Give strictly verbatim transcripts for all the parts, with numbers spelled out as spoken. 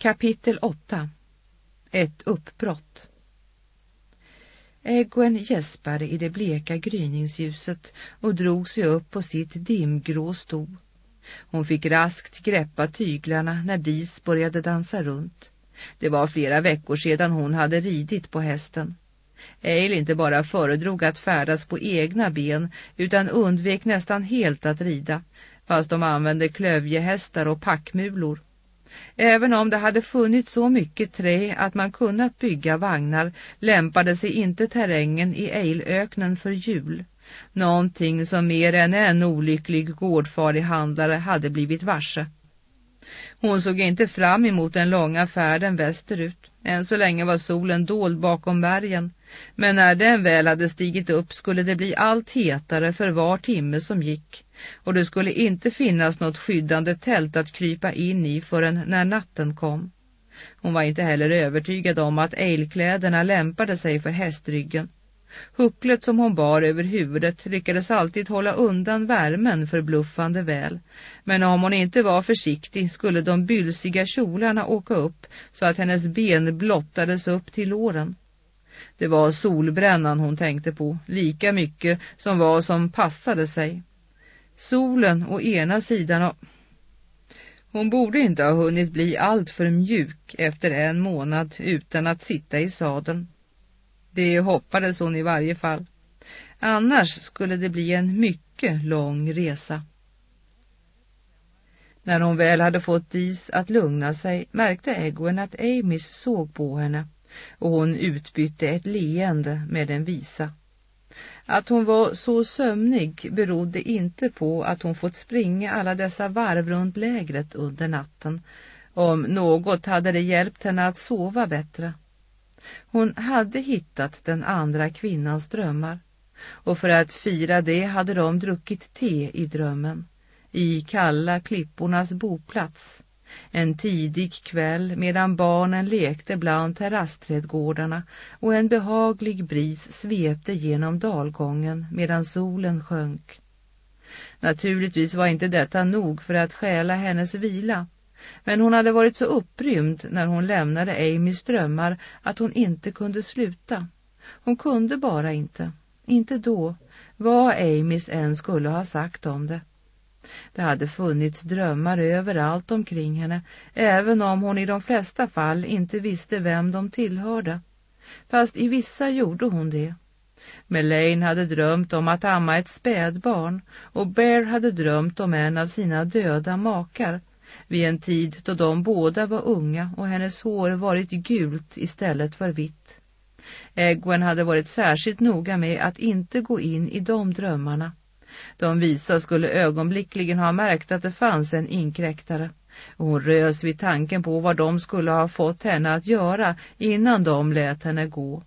Kapitel åtta. Ett uppbrott. Egwene gäspade i det bleka gryningsljuset och drog sig upp på sitt dimgrå sto. Hon fick raskt greppa tyglarna när Dis började dansa runt. Det var flera veckor sedan hon hade ridit på hästen. Eil inte bara föredrog att färdas på egna ben utan undvek nästan helt att rida, fast de använde klövjehästar och packmulor. Även om det hade funnits så mycket trä att man kunnat bygga vagnar lämpade sig inte terrängen i Eilöknen för hjul. Någonting som mer än en olycklig gårdfarig handlare hade blivit varse. Hon såg inte fram emot den långa färden västerut. Än så länge var solen dold bakom bergen. Men när den väl hade stigit upp skulle det bli allt hetare för var timme som gick. Och det skulle inte finnas något skyddande tält att krypa in i förrän när natten kom. Hon var inte heller övertygad om att eilkläderna lämpade sig för hästryggen. Hucklet som hon bar över huvudet lyckades alltid hålla undan värmen förbluffande väl. Men om hon inte var försiktig skulle de bylsiga kjolarna åka upp så att hennes ben blottades upp till låren. Det var solbrännan hon tänkte på, lika mycket som vad som passade sig. Solen å ena sidan och... Hon borde inte ha hunnit bli allt för mjuk efter en månad utan att sitta i sadeln. Det hoppades hon i varje fall. Annars skulle det bli en mycket lång resa. När hon väl hade fått Dis att lugna sig märkte Egwene att Amys såg på henne och hon utbytte ett leende med en visa. Att hon var så sömnig berodde inte på att hon fått springa alla dessa varv runt lägret under natten. Om något hade det hjälpt henne att sova bättre. Hon hade hittat den andra kvinnans drömmar och för att fira det hade de druckit te i drömmen i kalla klippornas boplats. En tidig kväll medan barnen lekte bland terrassträdgårdarna och en behaglig bris svepte genom dalgången medan solen sjönk. Naturligtvis var inte detta nog för att stjäla hennes vila. Men hon hade varit så upprymd när hon lämnade Amys drömmar att hon inte kunde sluta. Hon kunde bara inte. Inte då, vad Amys än skulle ha sagt om det. Det hade funnits drömmar överallt omkring henne, även om hon i de flesta fall inte visste vem de tillhörde. Fast i vissa gjorde hon det. Melaine hade drömt om att amma ett spädbarn och Bear hade drömt om en av sina döda makar. Vid en tid då de båda var unga och hennes hår varit gult istället för vitt. Egwene hade varit särskilt noga med att inte gå in i de drömmarna. De visa skulle ögonblickligen ha märkt att det fanns en inkräktare. Och hon rös vid tanken på vad de skulle ha fått henne att göra innan de lät henne gå.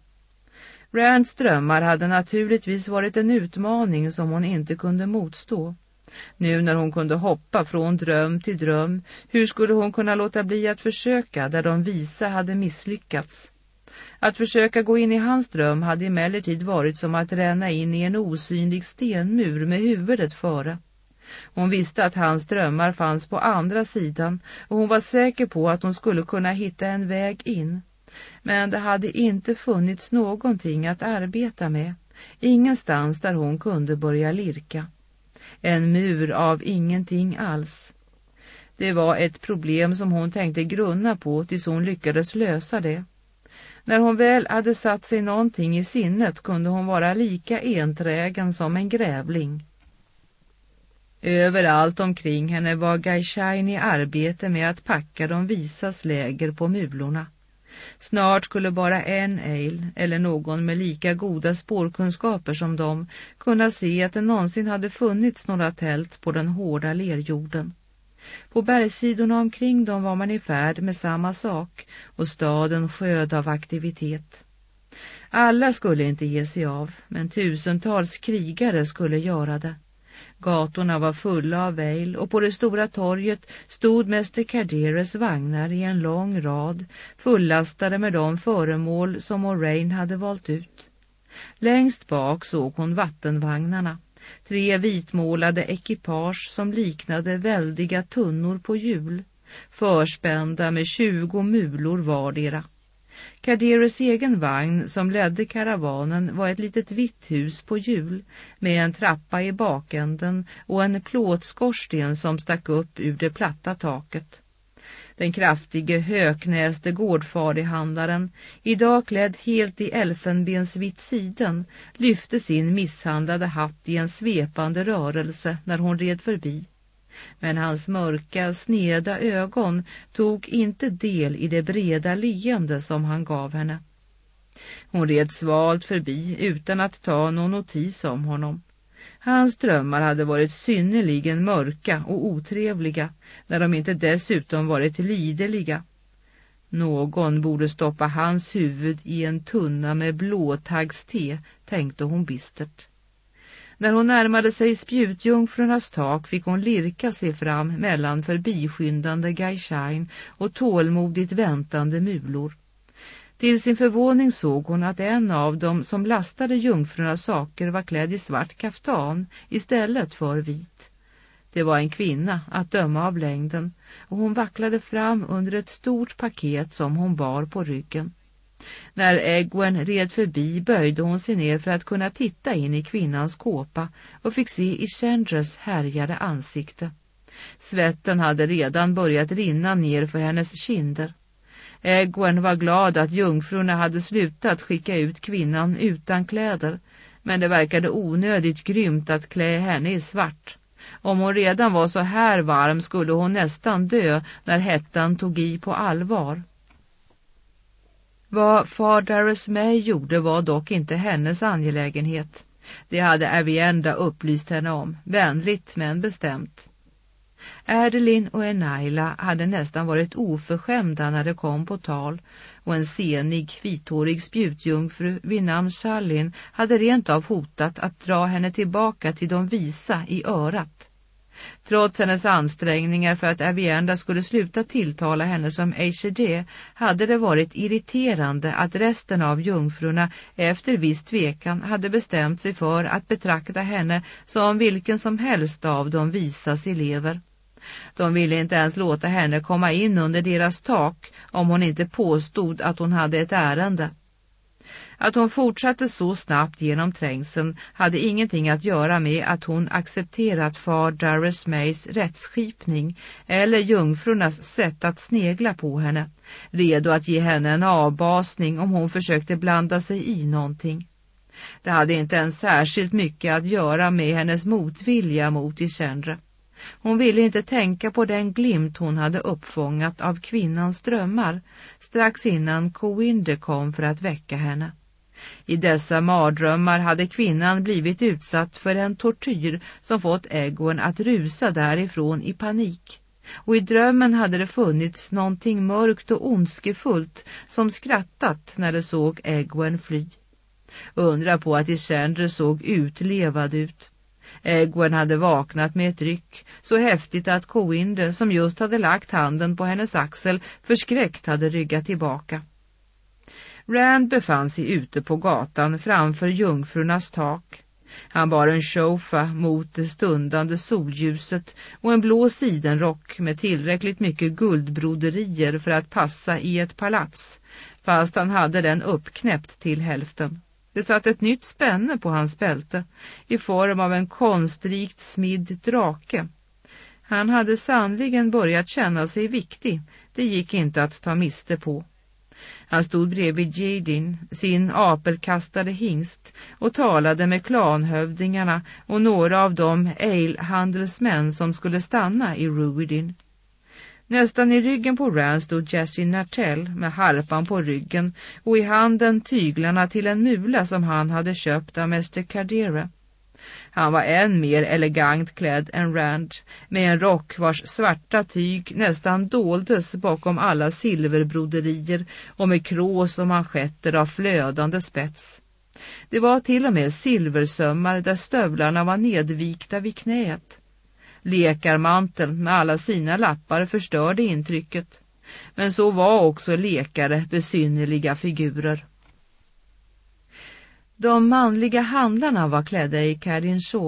Rands drömmar hade naturligtvis varit en utmaning som hon inte kunde motstå. Nu när hon kunde hoppa från dröm till dröm, hur skulle hon kunna låta bli att försöka där de visa hade misslyckats? Att försöka gå in i hans dröm hade emellertid varit som att ränna in i en osynlig stenmur med huvudet före. Hon visste att hans drömmar fanns på andra sidan och hon var säker på att hon skulle kunna hitta en väg in. Men det hade inte funnits någonting att arbeta med, ingenstans där hon kunde börja lirka. En mur av ingenting alls. Det var ett problem som hon tänkte grunna på tills hon lyckades lösa det. När hon väl hade satt sig någonting i sinnet kunde hon vara lika enträgen som en grävling. Överallt omkring henne var Gaishain i arbete med att packa de visas läger på mulorna. Snart skulle bara en Eil, eller någon med lika goda spårkunskaper som de, kunna se att det någonsin hade funnits några tält på den hårda lerjorden. På bergssidorna omkring dem var man i färd med samma sak och staden sjöd av aktivitet. Alla skulle inte ge sig av, men tusentals krigare skulle göra det. Gatorna var fulla av Eil och på det stora torget stod mäster Carderes vagnar i en lång rad, fullastade med de föremål som Moraine hade valt ut. Längst bak såg hon vattenvagnarna, tre vitmålade ekipage som liknade väldiga tunnor på hjul. förspända med tjugo mulor vardera. Carderes egen vagn som ledde karavanen var ett litet vitt hus på hjul med en trappa i bakänden och en plåtskorsten som stack upp ur det platta taket. Den kraftige höknäste gårdfarihandlaren, idag klädd helt i elfenbensvitt siden, lyfte sin misshandlade hatt i en svepande rörelse när hon red förbi. Men hans mörka, sneda ögon tog inte del i det breda leende som han gav henne. Hon red svalt förbi utan att ta någon notis om honom. Hans drömmar hade varit synnerligen mörka och otrevliga, när de inte dessutom varit lideliga. Någon borde stoppa hans huvud i en tunna med blåtaggste, tänkte hon bistert. När hon närmade sig spjutjungfrurnas tak fick hon lirka sig fram mellan förbiskyndande gaishain och tålmodigt väntande mulor. Till sin förvåning såg hon att en av dem som lastade jungfrurnas saker var klädd i svart kaftan istället för vit. Det var en kvinna att döma av längden, och hon vacklade fram under ett stort paket som hon bar på ryggen. När Egwene red förbi böjde hon sig ner för att kunna titta in i kvinnans kåpa och fick se Ichendres härjade ansikte. Svetten hade redan börjat rinna ner för hennes kinder. Egwene var glad att jungfrurna hade slutat skicka ut kvinnan utan kläder, men det verkade onödigt grymt att klä henne i svart. Om hon redan var så här varm skulle hon nästan dö när hettan tog i på allvar. Vad far Darus May gjorde var dock inte hennes angelägenhet. Det hade Avienda upplyst henne om, vänligt men bestämt. Erdelin och Enaila hade nästan varit oförskämda när det kom på tal, och en senig, vithårig spjutjungfru vid namn Shallin hade rent av hotat att dra henne tillbaka till de visa i örat. Trots hennes ansträngningar för att Avienda skulle sluta tilltala henne som Eishede hade det varit irriterande att resten av jungfrurna efter viss tvekan hade bestämt sig för att betrakta henne som vilken som helst av de visas elever. De ville inte ens låta henne komma in under deras tak om hon inte påstod att hon hade ett ärende. Att hon fortsatte så snabbt genom trängseln hade ingenting att göra med att hon accepterat far Darus Mays rättsskipning eller jungfrurnas sätt att snegla på henne, redo att ge henne en avbasning om hon försökte blanda sig i någonting. Det hade inte ens särskilt mycket att göra med hennes motvilja mot Ichendre. Hon ville inte tänka på den glimt hon hade uppfångat av kvinnans drömmar strax innan Cowinde kom för att väcka henne. I dessa mardrömmar hade kvinnan blivit utsatt för en tortyr som fått Egwene att rusa därifrån i panik. Och i drömmen hade det funnits någonting mörkt och ondskefullt som skrattat när det såg Egwene fly. Undra på att Ichendre såg utlevad ut. Egwene hade vaknat med ett ryck så häftigt att Cowinde, som just hade lagt handen på hennes axel, förskräckt hade ryggat tillbaka. Rand befann sig ute på gatan framför jungfrurnas tak. Han bar en shofa mot det stundande solljuset och en blå sidenrock med tillräckligt mycket guldbroderier för att passa i ett palats, fast han hade den uppknäppt till hälften. Det satt ett nytt spänne på hans bälte i form av en konstrikt smidd drake. Han hade sannligen börjat känna sig viktig, det gick inte att ta miste på. Han stod bredvid Jadin, sin apelkastade hingst, och talade med klanhövdingarna och några av de ale-handelsmän som skulle stanna i Ruidin. Nästan i ryggen på Rand stod Jessie Nartell med harpan på ryggen och i handen tyglarna till en mula som han hade köpt av mäster Cardere. Han var än mer elegant klädd än Rand, med en rock vars svarta tyg nästan doldes bakom alla silverbroderier och med krås och manschetter av flödande spets. Det var till och med silversömmar där stövlarna var nedvikta vid knät. Lekarmanteln med alla sina lappar förstörde intrycket, men så var också lekare besynnerliga figurer. De manliga handlarna var klädda i Cardin Shore,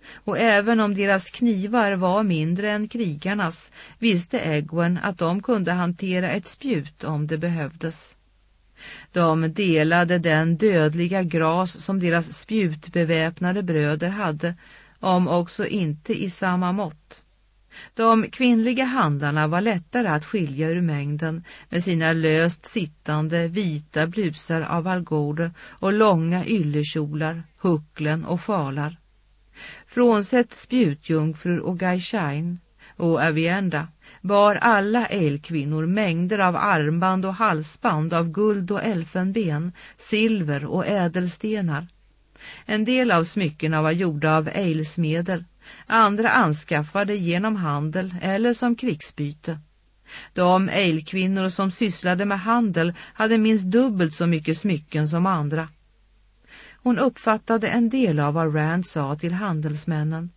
och även om deras knivar var mindre än krigarnas visste Egwene att de kunde hantera ett spjut om det behövdes. De delade den dödliga gras som deras spjutbeväpnade bröder hade, om också inte i samma mått. De kvinnliga handlarna var lättare att skilja ur mängden med sina löst sittande vita blusar av algode och långa yllekjolar, hucklen och sjalar. Frånsett spjutjungfrur och Gaishain och Avienda bar alla elkvinnor mängder av armband och halsband av guld och elfenben, silver och ädelstenar. En del av smyckena var gjorda av eilsmedel, andra anskaffade genom handel eller som krigsbyte. De eilkvinnor som sysslade med handel hade minst dubbelt så mycket smycken som andra. Hon uppfattade en del av vad Rand sa till handelsmännen.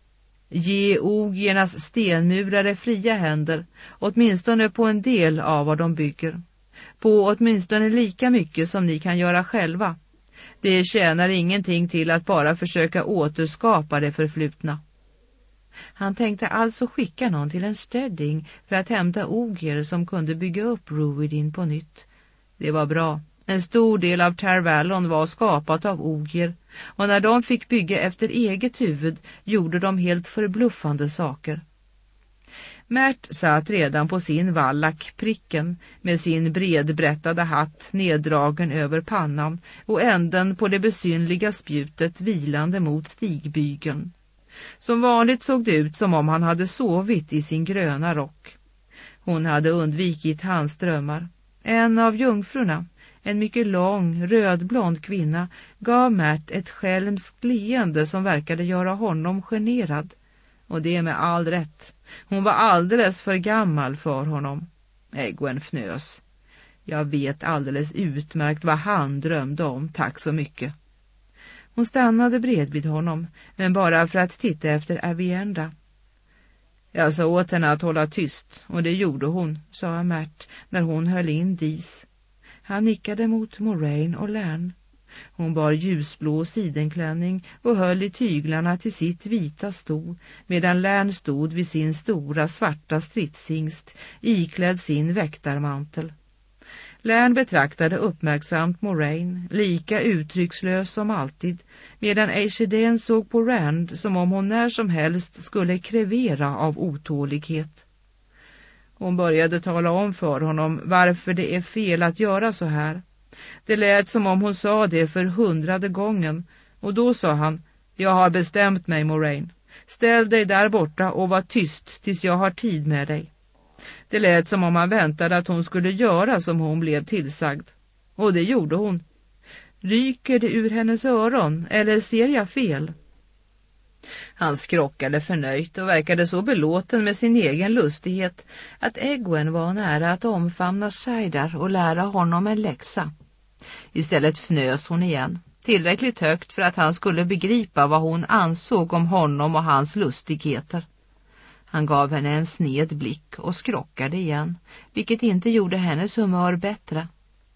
Ge ogiernas stenmurare fria händer, åtminstone på en del av vad de bygger. På åtminstone lika mycket som ni kan göra själva. Det tjänar ingenting till att bara försöka återskapa det förflutna. Han tänkte alltså skicka någon till en städding för att hämta ogier som kunde bygga upp Rhuidean på nytt. Det var bra. En stor del av Tar Valon var skapat av ogier, och när de fick bygga efter eget huvud gjorde de helt förbluffande saker. Märt satt redan på sin vallack pricken med sin bredbrättade hatt neddragen över pannan och änden på det besynliga spjutet vilande mot stigbygeln. Som vanligt såg det ut som om han hade sovit i sin gröna rock. Hon hade undvikit hans drömmar. En av jungfrurna, en mycket lång, rödblond kvinna, gav Märt ett skälmskt leende som verkade göra honom generad. Och det med all rätt. Hon var alldeles för gammal för honom. Egwene fnös. Jag vet alldeles utmärkt vad han drömde om, tack så mycket. Hon stannade bredvid honom, men bara för att titta efter Avienda. Jag sa åt henne att hålla tyst, och det gjorde hon, sa Märt när hon höll in Dis. Han nickade mot Moraine och Lärn. Hon bar ljusblå sidenklänning och höll i tyglarna till sitt vita sto, medan Lärn stod vid sin stora svarta stridshingst, iklädd sin väktarmantel. Lärn betraktade uppmärksamt Moraine, lika uttryckslös som alltid, medan Aishiden såg på Rand som om hon när som helst skulle krevera av otålighet. Hon började tala om för honom varför det är fel att göra så här. Det lät som om hon sa det för hundrade gången, och då sa han, jag har bestämt mig, Moraine. Ställ dig där borta och var tyst tills jag har tid med dig. Det lät som om han väntade att hon skulle göra som hon blev tillsagd. Och det gjorde hon. Ryker det ur hennes öron, eller ser jag fel? Han skrockade förnöjt och verkade så belåten med sin egen lustighet att Egwene var nära att omfamna Saidar och lära honom en läxa. Istället fnös hon igen, tillräckligt högt för att han skulle begripa vad hon ansåg om honom och hans lustigheter. Han gav henne en sned blick och skrockade igen, vilket inte gjorde hennes humör bättre.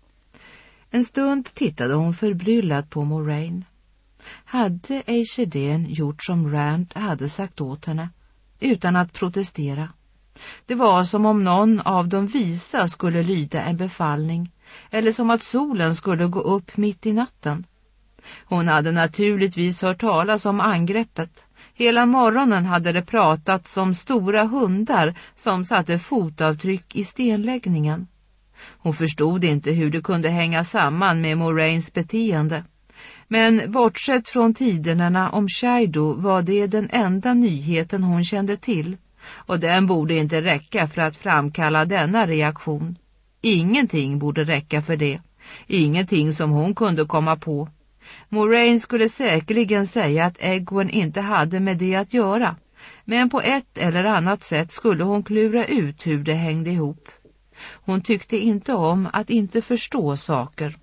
En stund tittade hon förbryllad på Moraine. Hade Aishiden gjort som Rand hade sagt åt henne, utan att protestera? Det var som om någon av de visa skulle lyda en befallning, eller som att solen skulle gå upp mitt i natten. Hon hade naturligtvis hört talas om angreppet. Hela morgonen hade det pratats om stora hundar som satte fotavtryck i stenläggningen. Hon förstod inte hur det kunde hänga samman med Moraines beteende. Men bortsett från tiderna om Shaido var det den enda nyheten hon kände till. Och den borde inte räcka för att framkalla denna reaktion. Ingenting borde räcka för det. Ingenting som hon kunde komma på. Moraine skulle säkerligen säga att Egwene inte hade med det att göra. Men på ett eller annat sätt skulle hon klura ut hur det hängde ihop. Hon tyckte inte om att inte förstå saker.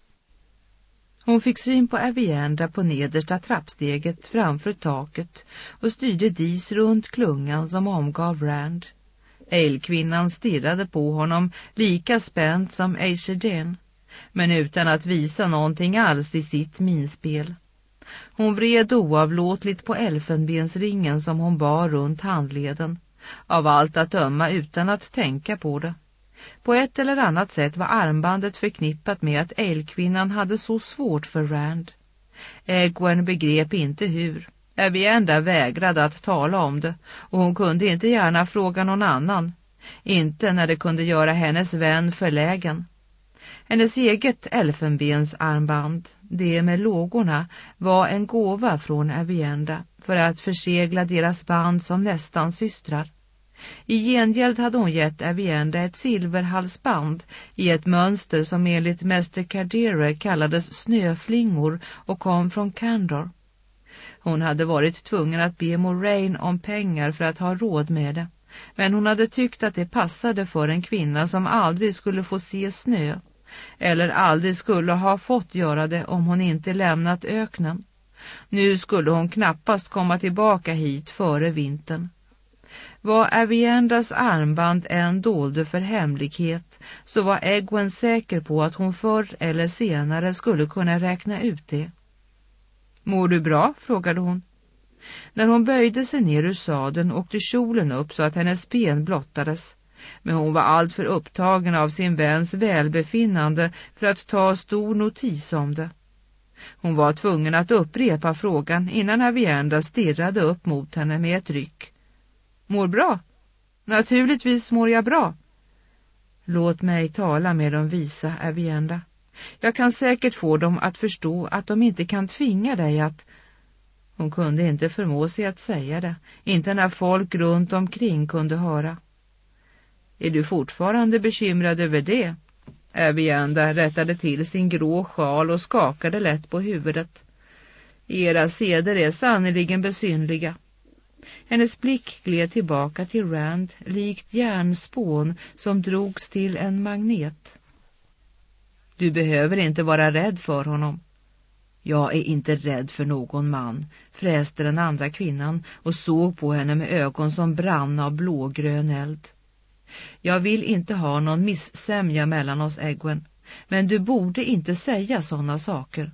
Hon fick syn på Avienda på nedersta trappsteget framför taket och styrde Dis runt klungan som omgav Rand. Eilkvinnan stirrade på honom lika spänt som Aishiden, men utan att visa någonting alls i sitt minspel. Hon vred oavlåtligt på elfenbensringen som hon bar runt handleden, av allt att döma utan att tänka på det. På ett eller annat sätt var armbandet förknippat med att älgkvinnan hade så svårt för Rand. Egwene begrep inte hur. Avienda vägrade att tala om det, och hon kunde inte gärna fråga någon annan. Inte när det kunde göra hennes vän förlägen. Hennes eget elfenbensarmband, det med lågorna, var en gåva från Avienda för att försegla deras band som nästan systrar. I gengäld hade hon gett Avienda ett silverhalsband i ett mönster som enligt mäster Cardere kallades snöflingor och kom från Kandor. Hon hade varit tvungen att be Moraine om pengar för att ha råd med det, men hon hade tyckt att det passade för en kvinna som aldrig skulle få se snö, eller aldrig skulle ha fått göra det om hon inte lämnat öknen. Nu skulle hon knappast komma tillbaka hit före vintern. Vad Aviendas armband än dolde för hemlighet, så var Egwene säker på att hon förr eller senare skulle kunna räkna ut det. Mår du bra? Frågade hon. När hon böjde sig ner ur sadeln åkte kjolen upp så att hennes ben blottades. Men hon var allt för upptagen av sin väns välbefinnande för att ta stor notis om det. Hon var tvungen att upprepa frågan innan Avienda stirrade upp mot henne med ett ryck. Mår bra? Naturligtvis mår jag bra. Låt mig tala med dem visa, Avienda. Jag kan säkert få dem att förstå att de inte kan tvinga dig att... Hon kunde inte förmå sig att säga det, inte när folk runt omkring kunde höra. Är du fortfarande bekymrad över det? Avienda rättade till sin grå sjal och skakade lätt på huvudet. Era seder är sannoliken besynliga. Hennes blick gled tillbaka till Rand, likt järnspån som drogs till en magnet. Du behöver inte vara rädd för honom. Jag är inte rädd för någon man, fräste den andra kvinnan och såg på henne med ögon som brann av blågrön eld. Jag vill inte ha någon missämja mellan oss, Egwene, men du borde inte säga sådana saker.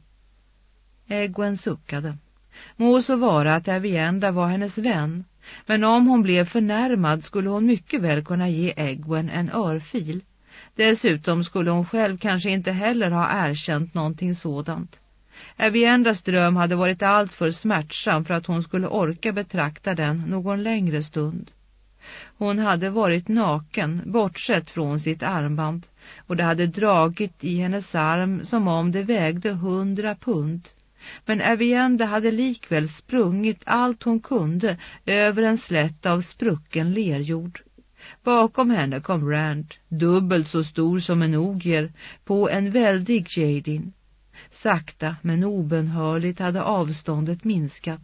Egwene suckade. Må så vara att Avienda var hennes vän, men om hon blev förnärmad skulle hon mycket väl kunna ge Egwene en örfil. Dessutom skulle hon själv kanske inte heller ha erkänt någonting sådant. Aviendas dröm hade varit allt för smärtsam för att hon skulle orka betrakta den någon längre stund. Hon hade varit naken, bortsett från sitt armband, och det hade dragit i hennes arm som om det vägde hundra pund. Men Avienda hade likväl sprungit allt hon kunde över en slätt av sprucken lerjord. Bakom henne kom Rand, dubbelt så stor som en ogier, på en väldig jadin. Sakta men obenhörligt hade avståndet minskat.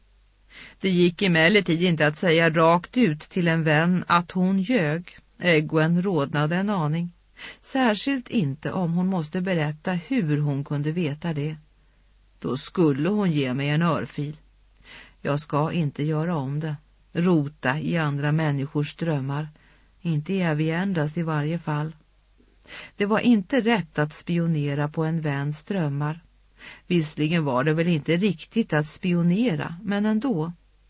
Det gick emellertid inte att säga rakt ut till en vän att hon ljög. Egwene rodnade en aning. Särskilt inte om hon måste berätta hur hon kunde veta det. Då skulle hon ge mig en örfil. Jag ska inte göra om det. Rota i andra människors drömmar. Inte i Aviendas i varje fall. Det var inte rätt att spionera på en väns drömmar. Visserligen var det väl inte riktigt att spionera, men ändå.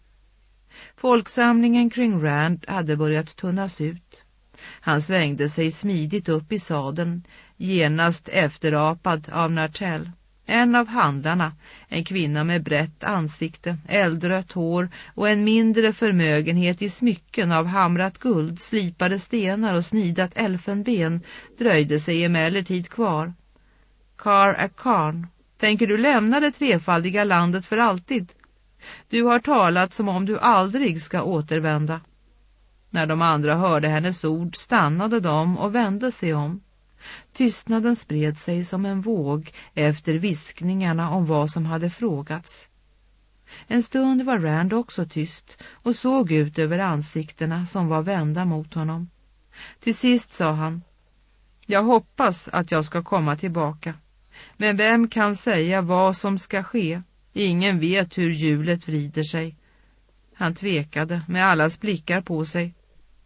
Folksamlingen kring Rand hade börjat tunnas ut. Han svängde sig smidigt upp i sadeln, genast efterapad av Nartell. En av handlarna, en kvinna med brett ansikte, eldrött hår och en mindre förmögenhet i smycken av hamrat guld, slipade stenar och snidat elfenben, dröjde sig emellertid kvar. Kar Akan, tänker du lämna det trefaldiga landet för alltid? Du har talat som om du aldrig ska återvända. När de andra hörde hennes ord stannade de och vände sig om. Tystnaden spred sig som en våg efter viskningarna om vad som hade frågats. En stund var Rand också tyst och såg ut över ansiktena som var vända mot honom. Till sist sa han: Jag hoppas att jag ska komma tillbaka. Men vem kan säga vad som ska ske? Ingen vet hur hjulet vrider sig. Han tvekade med allas blickar på sig.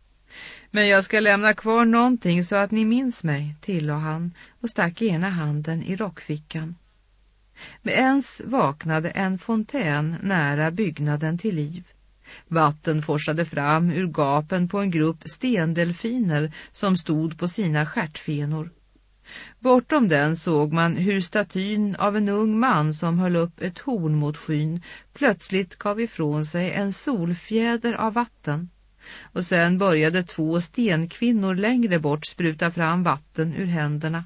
Men jag ska lämna kvar någonting så att ni minns mig, tillade han och stack ena handen i rockfickan. Med ens vaknade en fontän nära byggnaden till liv. Vatten forsade fram ur gapen på en grupp stendelfiner som stod på sina stjärtfenor. Bortom den såg man hur statyn av en ung man som höll upp ett horn mot skyn plötsligt gav ifrån sig en solfjäder av vatten. Och sen började två stenkvinnor längre bort spruta fram vatten ur händerna.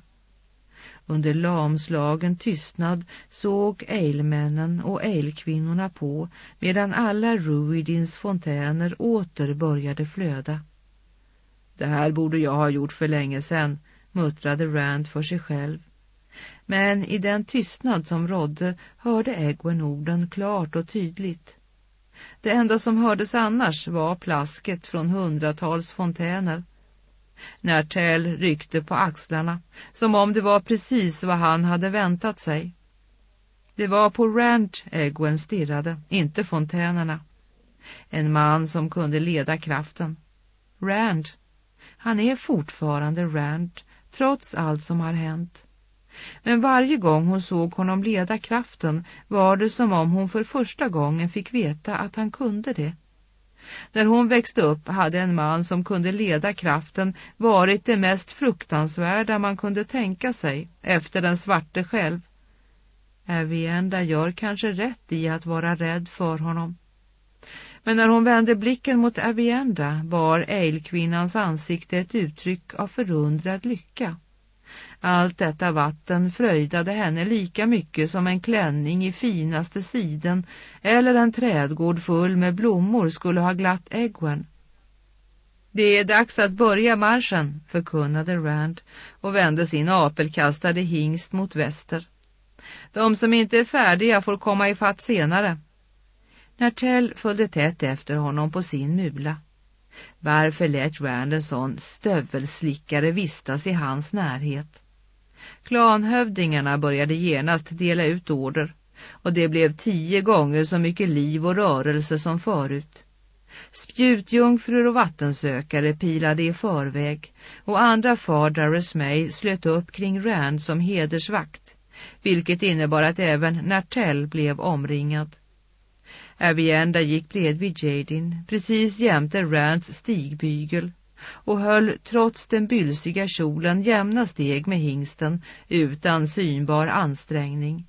Under lamslagen tystnad såg ejlmännen och ejlkvinnorna på medan alla Ruidins fontäner åter började flöda. Det här borde jag ha gjort för länge sedan, muttrade Rand för sig själv. Men i den tystnad som rådde hörde Egwene orden klart och tydligt. Det enda som hördes annars var plasket från hundratals fontäner. Nartell ryckte på axlarna, som om det var precis vad han hade väntat sig. Det var på Rand Egwene stirrade, inte fontänerna. En man som kunde leda kraften. Rand. Han är fortfarande Rand, trots allt som har hänt. Men varje gång hon såg honom leda kraften var det som om hon för första gången fick veta att han kunde det. När hon växte upp hade en man som kunde leda kraften varit det mest fruktansvärda man kunde tänka sig, efter den svarte själv. Aviendha gör kanske rätt i att vara rädd för honom. Men när hon vände blicken mot Aviendha bar ejlkvinnans ansikte ett uttryck av förundrad lycka. Allt detta vatten fröjdade henne lika mycket som en klänning i finaste siden eller en trädgård full med blommor skulle ha glatt Egwene. Det är dags att börja marschen, förkunnade Rand och vände sin apelkastade hingst mot väster. De som inte är färdiga får komma i fatt senare. Nartell följde tätt efter honom på sin mula. Varför lät Rand en sån stövelslickare vistas i hans närhet? Klanhövdingarna började genast dela ut order, och det blev tio gånger så mycket liv och rörelse som förut. Spjutjungfrur och vattensökare pilade i förväg, och andra Fardarus May slöt upp kring Rand som hedersvakt, vilket innebar att även Nartell blev omringad. Aviendha gick bredvid Jadin, precis jämte Rands stigbygel, och höll trots den bylsiga kjolen jämna steg med hingsten utan synbar ansträngning.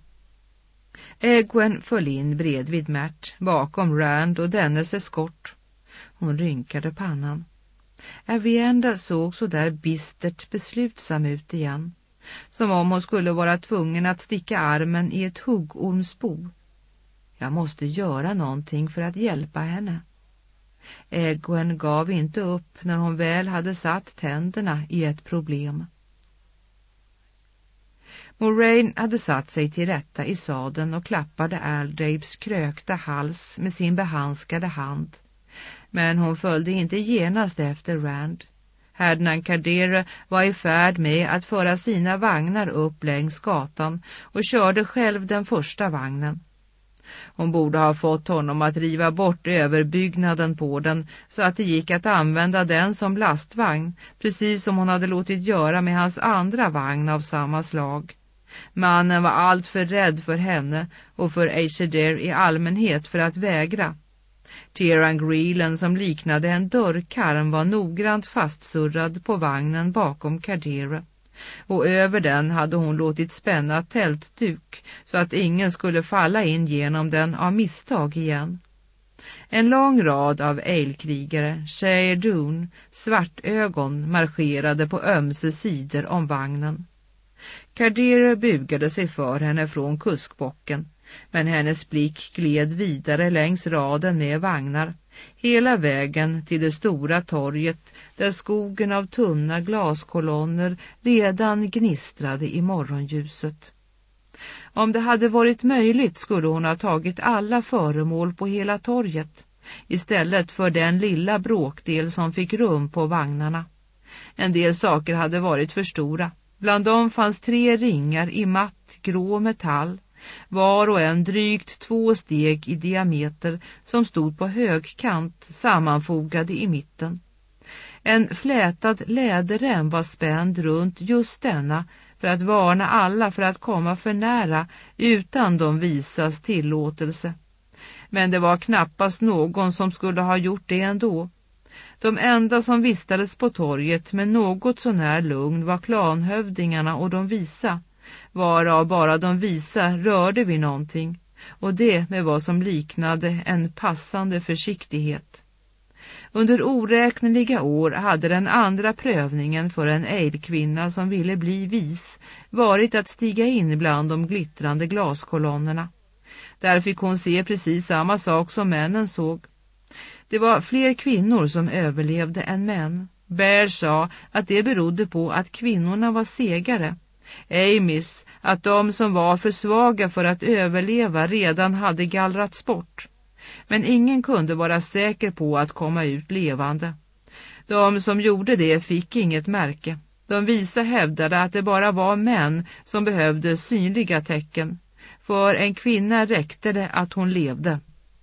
Egwene föll in bredvid Märt, bakom Rand och dennes eskort. Hon rynkade pannan. Aviendha såg så där bistert beslutsam ut igen, som om hon skulle vara tvungen att sticka armen i ett huggormsbo. Jag måste göra någonting för att hjälpa henne. Egwene gav inte upp när hon väl hade satt tänderna i ett problem. Moraine hade satt sig till rätta i sadeln och klappade Aldabes krökta hals med sin behandskade hand. Men hon följde inte genast efter Rand. Herden Cardere var i färd med att föra sina vagnar upp längs gatan och körde själv den första vagnen. Hon borde ha fått honom att riva bort överbyggnaden på den så att det gick att använda den som lastvagn, precis som hon hade låtit göra med hans andra vagn av samma slag. Mannen var allt för rädd för henne och för Aesir i allmänhet för att vägra. Teran Greelan, som liknade en dörrkarm, var noggrant fastsurrad på vagnen bakom Cardere, och över den hade hon låtit spänna tältduk så att ingen skulle falla in genom den av misstag igen. En lång rad av ejlkrigare, Shairdun, svartögon, marscherade på ömse sidor om vagnen. Cardere bugade sig för henne från kuskbocken, men hennes blick gled vidare längs raden med vagnar, hela vägen till det stora torget där skogen av tunna glaskolonner redan gnistrade i morgonljuset. Om det hade varit möjligt skulle hon ha tagit alla föremål på hela torget, istället för den lilla bråkdel som fick rum på vagnarna. En del saker hade varit för stora. Bland dem fanns tre ringar i matt grå metall, var och en drygt två steg i diameter, som stod på högkant sammanfogade i mitten. En flätad läderrem var spänd runt just denna för att varna alla för att komma för nära utan de visas tillåtelse. Men det var knappast någon som skulle ha gjort det ändå. De enda som vistades på torget med något så när lugn var klanhövdingarna och de visa, varav bara de visa rörde vid någonting, och det med vad som liknade en passande försiktighet. Under oräkneliga år hade den andra prövningen för en ejdkvinna som ville bli vis varit att stiga in bland de glittrande glaskolonnerna. Där fick hon se precis samma sak som männen såg. Det var fler kvinnor som överlevde än män. Bear sa att det berodde på att kvinnorna var segare. Amis att de som var för svaga för att överleva redan hade gallrats bort. Men ingen kunde vara säker på att komma ut levande. De som gjorde det fick inget märke. De visa hävdade att det bara var män som behövde synliga tecken. För en kvinna räckte det att hon levde.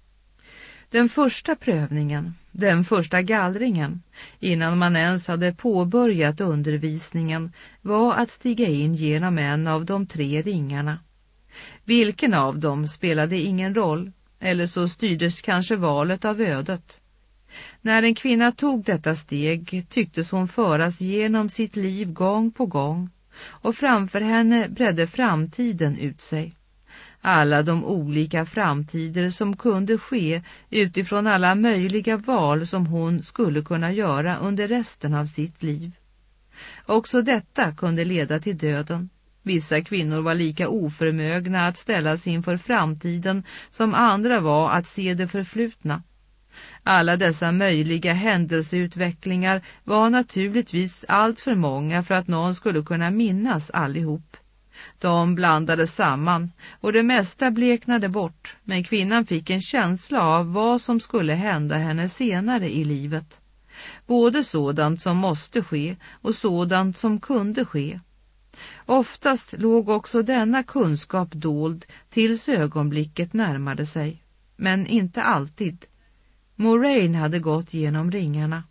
Den första prövningen, den första gallringen, innan man ens hade påbörjat undervisningen, var att stiga in genom en av de tre ringarna. Vilken av dem spelade ingen roll, eller så styrdes kanske valet av ödet. När en kvinna tog detta steg tycktes hon föras genom sitt liv gång på gång, och framför henne bredde framtiden ut sig. Alla de olika framtider som kunde ske utifrån alla möjliga val som hon skulle kunna göra under resten av sitt liv. Också detta kunde leda till döden. Vissa kvinnor var lika oförmögna att ställas inför framtiden som andra var att se det förflutna. Alla dessa möjliga händelseutvecklingar var naturligtvis allt för många för att någon skulle kunna minnas allihop. De blandades samman och det mesta bleknade bort, men kvinnan fick en känsla av vad som skulle hända henne senare i livet. Både sådant som måste ske och sådant som kunde ske. Oftast låg också denna kunskap dold tills ögonblicket närmade sig, men inte alltid. Moraine hade gått genom ringarna.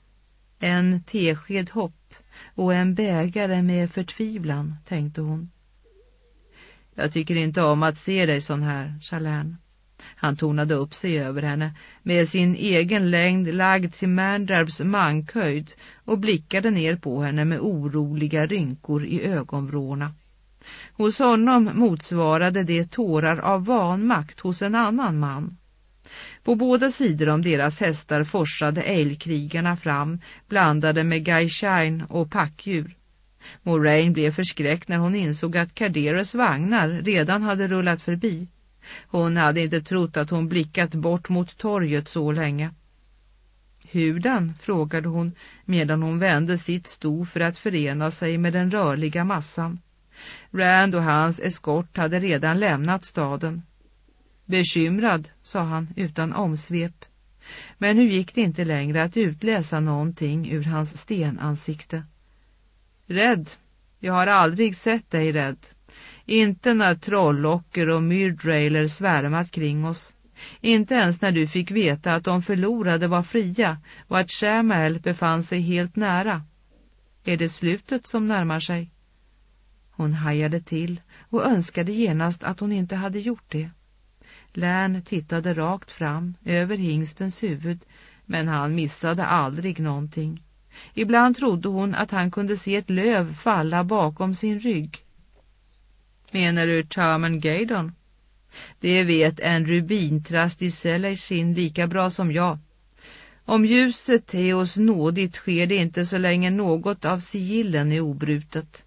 En tesked hopp och en bägare med förtvivlan, tänkte hon. Jag tycker inte om att se dig sån här, Chalern. Han tonade upp sig över henne med sin egen längd lagd till Mandrarbs mankhöjd och blickade ner på henne med oroliga rynkor i ögonvrårna. Hos honom motsvarade det tårar av vanmakt hos en annan man. På båda sidor om deras hästar forsade älgkrigarna fram, blandade med gaishain och packdjur. Moraine blev förskräckt när hon insåg att Carderas vagnar redan hade rullat förbi. Hon hade inte trott att hon blickat bort mot torget så länge. Hurdan, frågade hon medan hon vände sitt sto för att förena sig med den rörliga massan. Rand och hans eskort hade redan lämnat staden. Bekymrad, sa han utan omsvep. Men nu gick det inte längre att utläsa någonting ur hans stenansikte. Rädd? Jag har aldrig sett dig rädd. Inte när trollocker och myrdrailer svärmat kring oss. Inte ens när du fick veta att de förlorade var fria och att Shamael befann sig helt nära. Är det slutet som närmar sig? Hon hajade till och önskade genast att hon inte hade gjort det. Lärn tittade rakt fram över hingstens huvud, men han missade aldrig någonting. Ibland trodde hon att han kunde se ett löv falla bakom sin rygg. Menar du Charman Gaydon? Det vet en rubintrast i Seleshin lika bra som jag. Om ljuset är oss nådigt sker det inte så länge något av sigillen är obrutet.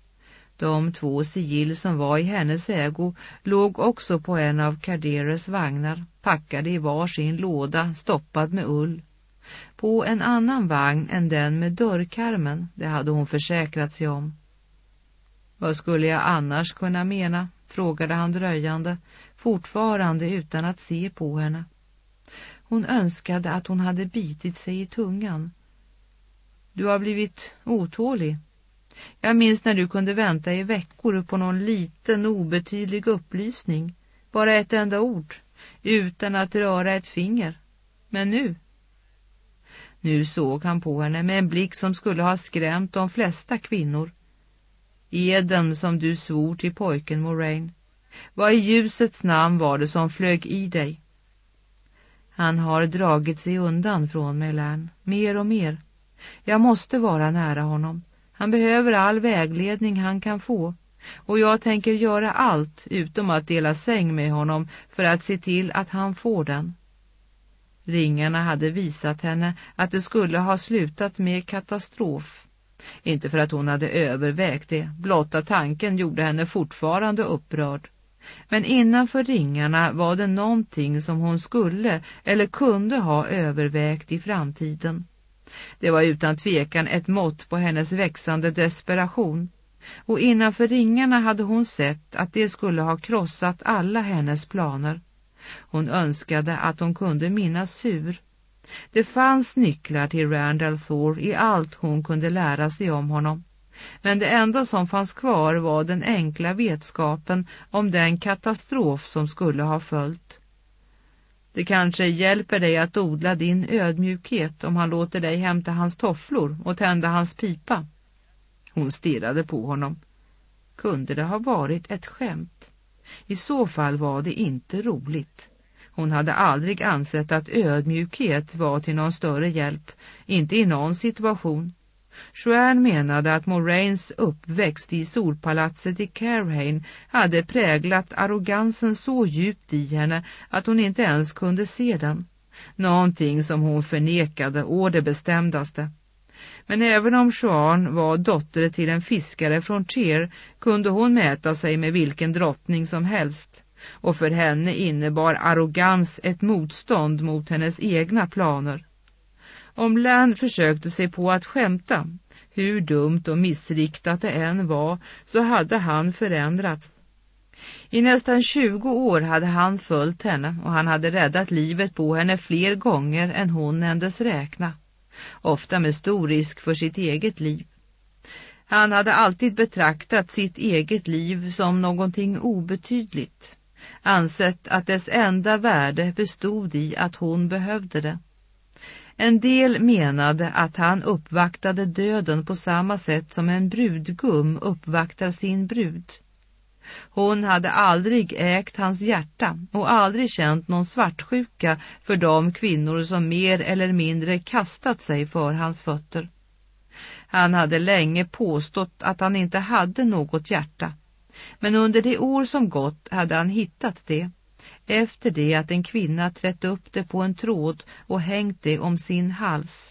De två sigill som var i hennes ägo låg också på en av Carderas vagnar, packade i var sin låda, stoppad med ull. På en annan vagn än den med dörrkarmen, det hade hon försäkrat sig om. Vad skulle jag annars kunna mena? Frågade han dröjande, fortfarande utan att se på henne. Hon önskade att hon hade bitit sig i tungan. Du har blivit otålig. Jag minns när du kunde vänta i veckor på någon liten obetydlig upplysning. Bara ett enda ord, utan att röra ett finger. Men nu? Nu såg han på henne med en blick som skulle ha skrämt de flesta kvinnor. Eden som du svor till pojken Moraine. Vad i ljusets namn var det som flög i dig? Han har dragit sig undan från mig, Lärn. Mer och mer. Jag måste vara nära honom. Han behöver all vägledning han kan få. Och jag tänker göra allt utom att dela säng med honom för att se till att han får den. Ringarna hade visat henne att det skulle ha slutat med katastrof. Inte för att hon hade övervägt det. Blotta tanken gjorde henne fortfarande upprörd. Men innanför ringarna var det någonting som hon skulle eller kunde ha övervägt i framtiden. Det var utan tvekan ett mått på hennes växande desperation. Och innanför ringarna hade hon sett att det skulle ha krossat alla hennes planer. Hon önskade att hon kunde minnas sur. Det fanns nycklar till Randall Thor i allt hon kunde lära sig om honom. Men det enda som fanns kvar var den enkla vetskapen om den katastrof som skulle ha följt. Det kanske hjälper dig att odla din ödmjukhet om han låter dig hämta hans tofflor och tända hans pipa. Hon stirrade på honom. Kunde det ha varit ett skämt? I så fall var det inte roligt. Hon hade aldrig ansett att ödmjukhet var till någon större hjälp, inte i någon situation. Joanne menade att Moraines uppväxt i solpalatset i Carhain hade präglat arrogansen så djupt i henne att hon inte ens kunde se den. Någonting som hon förnekade å det bestämdaste. Men även om Joanne var dotter till en fiskare från Cher kunde hon mäta sig med vilken drottning som helst. Och för henne innebar arrogans ett motstånd mot hennes egna planer. Om Lärn försökte sig på att skämta, hur dumt och missriktat det än var, så hade han förändrats. I nästan tjugo år hade han följt henne och han hade räddat livet på henne fler gånger än hon ändes räkna. Ofta med stor risk för sitt eget liv. Han hade alltid betraktat sitt eget liv som någonting obetydligt. Ansett att dess enda värde bestod i att hon behövde det. En del menade att han uppvaktade döden på samma sätt som en brudgum uppvaktar sin brud. Hon hade aldrig ägt hans hjärta och aldrig känt någon svartsjuka för de kvinnor som mer eller mindre kastat sig för hans fötter. Han hade länge påstått att han inte hade något hjärta. Men under de år som gått hade han hittat det. Efter det att en kvinna trätt upp det på en tråd och hängt det om sin hals.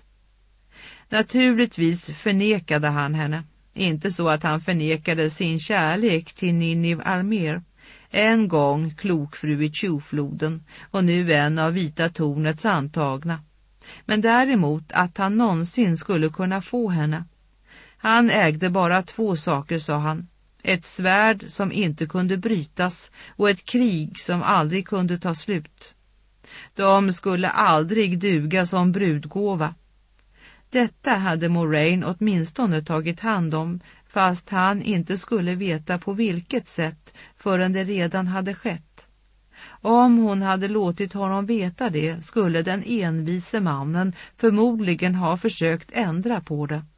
Naturligtvis förnekade han henne. Inte så att han förnekade sin kärlek till Ninniv Almer. En gång klokfru i Tjofloden och nu en av Vita tornets antagna. Men däremot att han någonsin skulle kunna få henne. Han ägde bara två saker, sa han. Ett svärd som inte kunde brytas och ett krig som aldrig kunde ta slut. De skulle aldrig duga som brudgåva. Detta hade Moraine åtminstone tagit hand om, fast han inte skulle veta på vilket sätt förrän det redan hade skett. Om hon hade låtit honom veta det skulle den envise mannen förmodligen ha försökt ändra på det.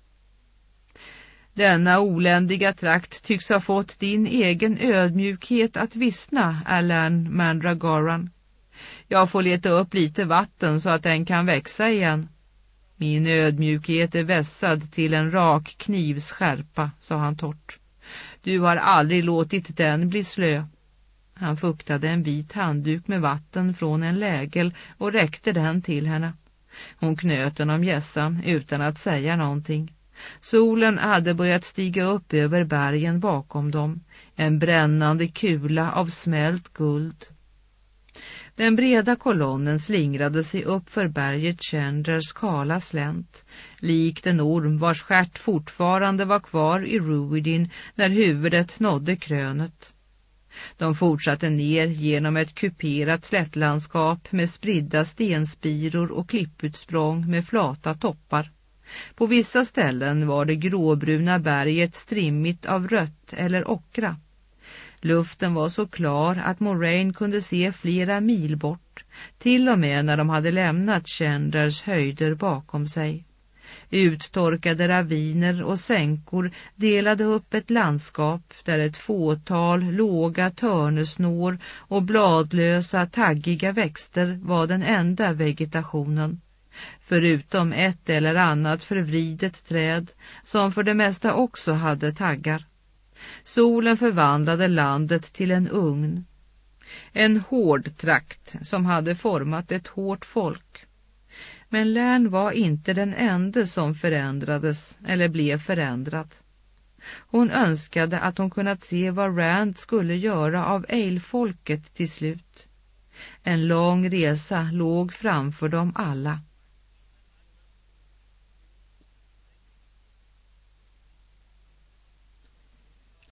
Denna oländiga trakt tycks ha fått din egen ödmjukhet att vissna, Alan Mandragoran. Jag får leta upp lite vatten så att den kan växa igen. Min ödmjukhet är vässad till en rak knivs skärpa, sa han torrt. Du har aldrig låtit den bli slö. Han fuktade en vit handduk med vatten från en lägel och räckte den till henne. Hon knöt den om hjässan utan att säga någonting. Solen hade börjat stiga upp över bergen bakom dem, en brännande kula av smält guld. Den breda kolonnen slingrade sig upp för berget Chanders kala slänt, likt en orm vars stjärt fortfarande var kvar i Ruidin när huvudet nådde krönet. De fortsatte ner genom ett kuperat slättlandskap med spridda stenspiror och klipputsprång med flata toppar. På vissa ställen var det gråbruna berget strimmigt av rött eller ockra. Luften var så klar att Moraine kunde se flera mil bort, till och med när de hade lämnat Chandlers höjder bakom sig. Uttorkade raviner och sänkor delade upp ett landskap där ett fåtal låga törnesnår och bladlösa taggiga växter var den enda vegetationen, förutom ett eller annat förvridet träd som för det mesta också hade taggar. Solen förvandlade landet till en ugn. En hård trakt som hade format ett hårt folk. Men Lärn var inte den enda som förändrades eller blev förändrad. Hon önskade att hon kunnat se vad Rand skulle göra av Ale-folket till slut. En lång resa låg framför dem alla.